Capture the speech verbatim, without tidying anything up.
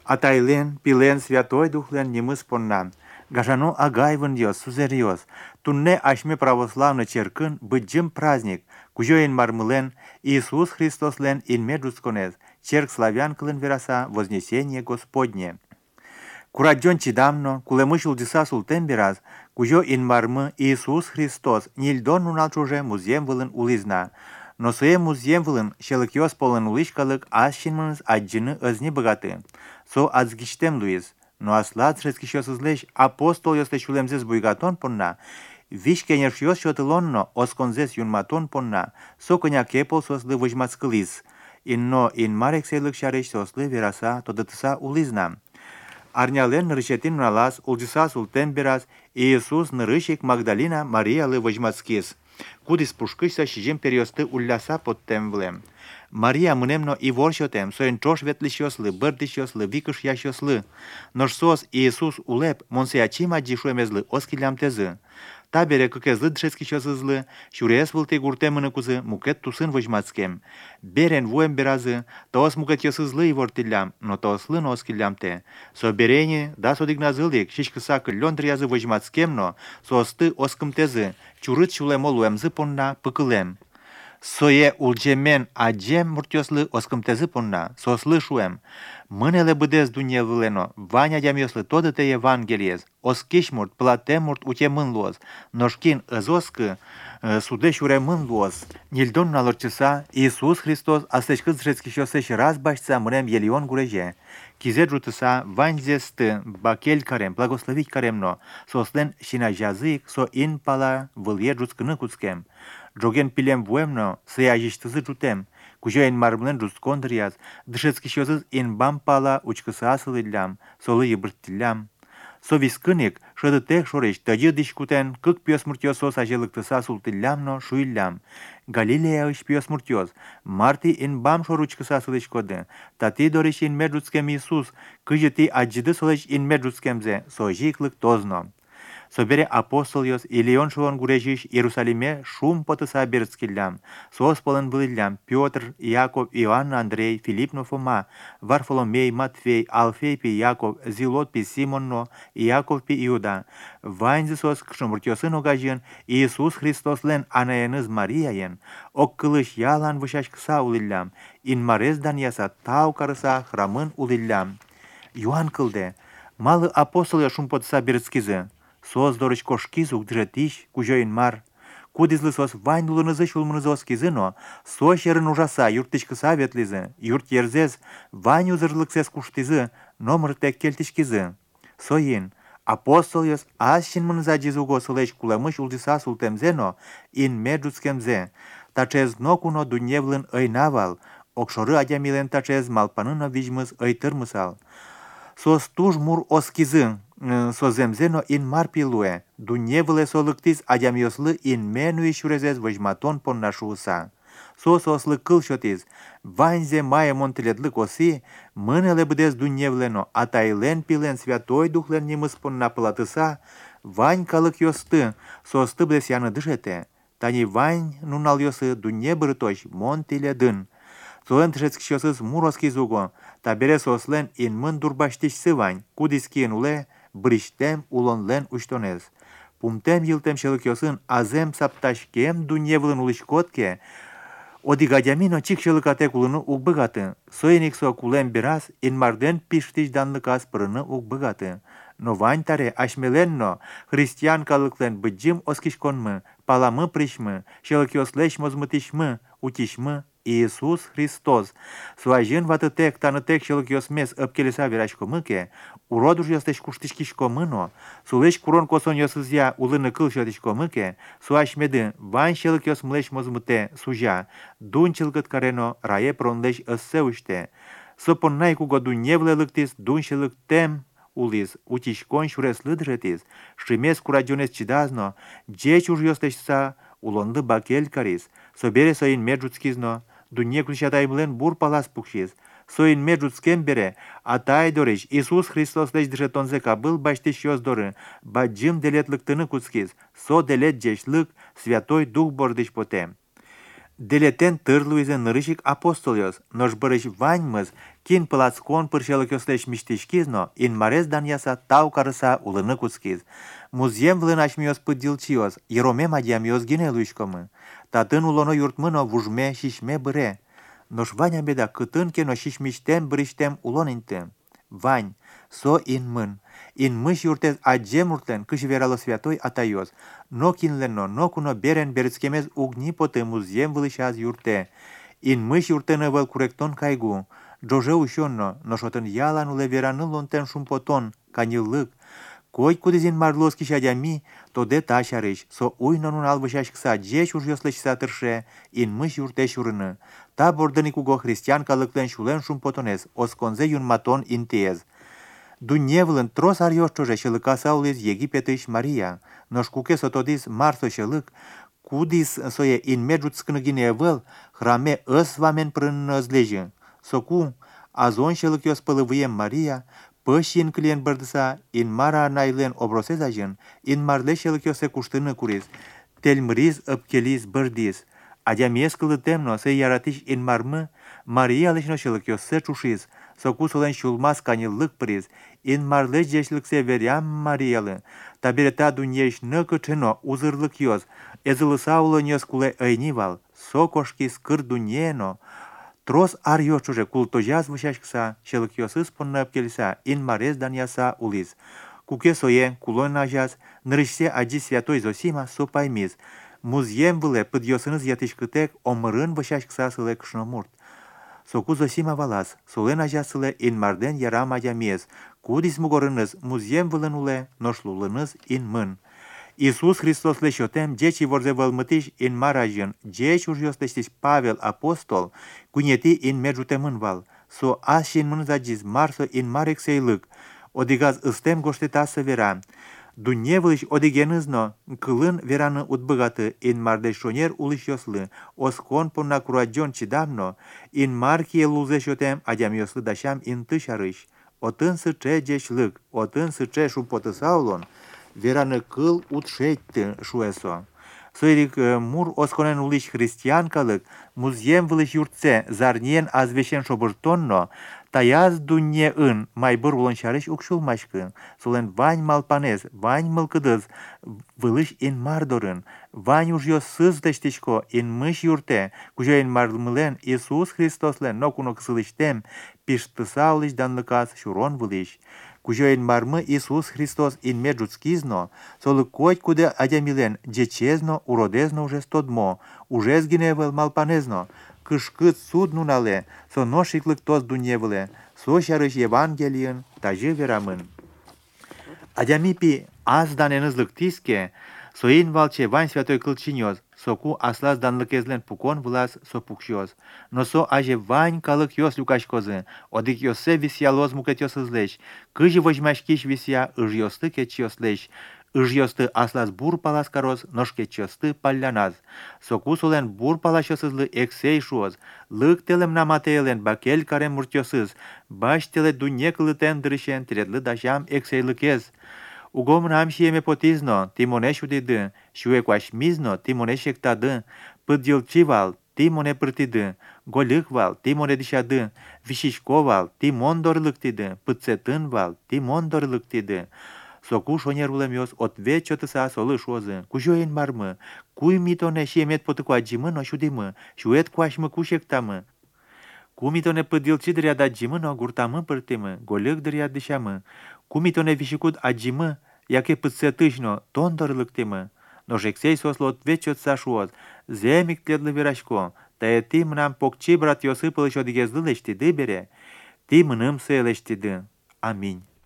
Атайлен, пилен, Святой Духлен не мы спонна. Гажано агайвен Dios, сузериос. Тунне ашме православно черкын быджим праздник. Кужоин мармылен, Иисус Христос лен инмеджус конез. Черк славянкылын вераса вознесение Господне. Кураджон чидамно, кулемышул дисасул тембираз, кужо инмармы Иисус Христос, нильдон уналчуже музем вылын улизна. Но суе музем вылын, шелыкёс полын улышкалык асчинмыныз аджыны ызни богаты. Со азгичтем луиз, но аслад срезкишёсызлеш апостол ёсте шулемзес буйгатон понна, виш кенершёс шотылонно осконзес юнматон понна, со коня кепол сослы выжмацкылиз. Инно ин марек сейлык шареш сослы вераса тодытыса улизна. Арнялен нырышетин налас, улдисас ултен бераз, Иисус нырышик Магдалина Мариялы выжмацкиз. Кудис пушкышса шижим периосты улляса подтем влем. Мария мынемно и воршотем, соен чош ветлишёслы, бырдишёслы, викыш яшёслы. Ношсос Иисус улеп, монсеячима дишуемезлы, оскилям тезы. Табере кыкезлы дшескишёсызлы, шурес вылте гуртемыны кузы, мукет тусын выжмацкем. Берен вуем беразы, тоос мукет ёсызлы и вортилям, но тоослы но оскилям те. Со берени, да содигназылик, шишкыса кыллён дрязы выжмацкемно, соосты оскым тезы, чурыт шулемо луемзы понна пыкылем. Сое улджемен аджем муртёслы оскымтезы понна, сослы шуем. Мынеле быдез дуне вылено, ваня дямёслы тодыте Евангелиез, оскиш мурт, плате мурт уте мын лоз, ношкин ызоскы, суде шуре мын лоз. Нильдон налорчыса, Иисус Христос астечкыз жрецкишёсеш раз башца мынем елион гуреже. Кизе жутыса, ваньзесты, бакель карем, благословить каремно, сослен шинажазык, со ин пала вылье жуцкыны куцкем. Джоген пилем вуемно, сыяжиштызы жутем, кужоен мармлен жуцкондыряз, дышецкишёсыз ин бам пала учкысы асылылям, солы ебырттилям. Со вискыник, шыды тех шореш, тăйы дишкутен, кык пёс муртёсос ажелыктыса султылямно шуйлям. Галилея ыш пёс муртёс, марти ин бам шоручкыса асылышкоды, тати дориш ин меджуцкем Иисус, кыжы ти аджыды солеш ин меджуцкемзе, сожиклык тозно. Собере апостол ёс Илион шулон гурежиш Иерусалиме шум потыса берцкиллям, сос полын былылям, Пётр, Яков, Иоанн, Андрей, Филиппно, Фома, Варфоломей, Матфей, Алфей пи Яков, Зилот пи Симонно, Яков пи Иуда, ваньзы сос кшымуртёсын огажын, Иисус Христос лен анаяныз Марияен, ок кылыш ялан вышашкыса улылям, инмарез даньяса тау карыса храмын улылям. Иоанн кылде, малы апостол я шум потыса берцкизы, сос дорыч кошкизук джетиш, кужоин мар. Кудизлы сос вайн лунызы шулмынызы оскизыно, сос ерын ужаса юртышкыса ветлизы, юрт ерзез, вайн узырлыксес куштизы, номер тек келтишкизы. Соин, апостол ёс асшин мыныза джизуго сылеш кулемыш улдиса султемзено, ин меджуцкемзе, тачез нокуно дуневлын ăйнавал, окшоры адямилен тачез малпаныно вижмыз ăйтырмысал. Сос туж мур оскизы, соземзено ин марпилуе, дуневле солыктиз адямёслы ин менуи шурезез вăжматон поннашууса. Сос ослы кылшотиз, ваньзе мае монтеледлы коси, мынеле быдез дуневлено, атайлен пилен Святой Духлен немыс понна пылатыса, вань калык ёсты, состы блес яны дышете, тани вань нунал ёсы дуне бырыточ монтеледын. Солен тышецкишёсыз мур оскизуго, табере сослен ин мын дурбаштишсы вань, кудискиен уле, брыштем улонлен уштонез. Пумтем йылтем шелыкёсын азем сапташкем дуневлын улышкотке, одигадямино чик шелыкате кулыны укбыгаты, соеник со кулем бераз инмарден пиштиш данлыкас пырыны укбыгаты. Но вань таре ашмеленно, христиан калыклен быджим оскишконмы, паламы пришмы, шелыкёслеш мозмытишмы, утишмы, Иисус Христос. Суажын ватытек таныtek шелык ёсмес ăпкелеса верашкомыке, уродуш ёстеш куштишкишкомыно, сулеш курон косон ёсызя улыны кыл шотишкомыке, суашмеды вань шелык ёсмлеш мозмыте сужа, дун чылгыт карено рае пронлеш ăссеуште. Сăпоннай куго дуневле лыктис дун шелык тем улиз, утишкон шурес лыдрытиз, шимес кураджонес чидазно, джеч уж ёстешса улонлы бакель карис, собере соин меджуцкизно, дуне ключатаймлен бур палас пукшиз, соин меджуцкем бере, атай дориш, Иисус Христос леч дрешетонзе кабыл баштиш ёздоры, баджим делет лыктыны куцкиз, со делет джешлык, Святой Дух бордиш поте. Deleten târluize nărâșic apostolios, noș bărăși vaņmăs, kin pălațcon pârșelăchiosleș miștișchizno, in marez daniasa tau carăsa ulănăcuțchiz. Muziem vlănașmios pădilcios, ieromem adiamios gineluișcomă. Tatânul ono iurtmână vujme și șme băre. Noș vaņa beda câtân che no și șmiștem băriștem uloниntem. Vaņ, so in mân. In mâși urtez agem urtlen, câși veralo sviatoi ataios. No kinleno, no cuno beren berțchemez ugni potă muziem vâlâșeaz iurte. In mâși urtenă văl curecton caigu. Джоже ущонно, но шотын яла нуле вераныл онтен шумпотон, каниллык. Кой кудезин марлоски шадями, то де ташарыш, со уйно нун албышашкса, джеш уж ёслышса тырше, ин мыш юрте шурыны. Та бордыни куго христиан калыклен шулен шумпотонез, осконзе юн матон интез. Дуневлын трос арьёшчоже шылыка саулез Египетыш Мария, но шкуке сотодис марсо шылык, кудис сое ин меджут скнăгине вăл, храме ăs vamen prân zlejă. Socu, azon șelăchios pălăvâiem Maria, păși în clien bărdăsa, in mara nailen obrosezajân, in marle șelăchiose cuștână curiz, tel mriz ăpcheliz bărdis, adea miescălă temno să iaratiș in marmă, Maria leșno șelăchios să ciușiz, socu solen șulmas canil lăc priz, in marle geșlăc se veream Marielă, tabireta dunieș năcă ceno uzârlăchios, ezălăsaulă nioscule ăinival, socoșchi scâr dunieno, Трос арьёчуже култожаз вышашкса, шелыкёсыз понна пкелиса, ин марез даньяса улиз. Куке сое, кулон нажаз, нырышсе аджи святой Зосима сопаймиз. Музьем выле пыдьёсыныз ятышкытек, омырын вышашкса сыле кшномурт. Соку Зосима валаз, соле нажаз сыле ин марден ярам адямиез. Кудис мугорыныз, музьем вылын уле, ношлулыныз ин мын. Iisus Hristos le șotem, geci vorze vălmătiș in marajân, geci urjos leștiș Pavel apostol, cunieti in merjutem în val, so as și in mânzagiz marso in marek sei lăc, odigaz ăstem goșteta să vera. Dunevăliș odigenızno, călân verană utbăgată, in mardeșonier ulișioslă, oscon ponna curagion cidamno, in marchie luze șotem, adiamioslă dașam in tâșarâș, o tânsă ce geci lăc, o tânsă ce șumpotăsaulon, Вераны кыл утшетты шуэсо. Сойрик мур осконен улиш христиан калык, музьем вылыш юртсе, зарниен азвешен шобыртонно, таяз дунне ын, майбыр улоншарыш укшулмашкын, солен вань малпанез, вань мылкыдыз, вылыш ин мардорын, вань уж ё сыздыштишко, ин мыш юрте, кужо ин марлмылен Иисус Христослен, но куно кысылыштем, пиштысаулиш данлыкас шурон вылыш. Кужо ин мармы Иисус Христос ин меджуцкизно, солы коть куде адямилен, джечезно, уродезно уже стодмо, уже сгиневел малпанезно, кышкыт суд нунале, со ношиклык тос дуневле, со шарыш Евангелиен, тажы верамын. Адямипи аз даненызлык тиске, соин валче вань святой кылчиньоз, соку аслаз данлыкезлен пукон влас со пукшьоз, но со аже вань калык йос люкашкозы, одик йосе висялоз мукет йосызлеш, кыжи вожмашкиш вися ыж йосты кеч йослеш, ыж йосты аслаз бур палас кароз, ношкеч йосты палляназ, соку солен бур палаш йосызлы эксей шуоз, лык телем наматейлен бакель карем муртьосыз, баш теле дуне кылытен дырышен тиредлы дашам эксей лыкез, Ugom nam și eme potizno, timoneșu de dă, și uecoaș mizno, timoneșec ta dă, pădil cival, timone pârti dă, golâcval, timone dișa dă, vișișcoval, timon dor lăcti dă, pățetânval, timon dor lăcti dă. Socu șonerul mios, ot veci otăsa solă șoză, cu joien marmă, cui mitone și emet potă cu agimă no șu de mă, și uet coaș mă cușec ta mă. Cumitone pădil ci dărea da gimă no gurta mă părte mă, golâc dărea dișa mă. Cumitone vișicud agimă, яке пыцетышно, тондор лыктемы, но жексей сослот вечот сашуоз, земик тледлы верашко, тая ти мнам покчи брат Йосипылыч одигезлы лештиды бере, ти мыным сыйлештиды. Аминь.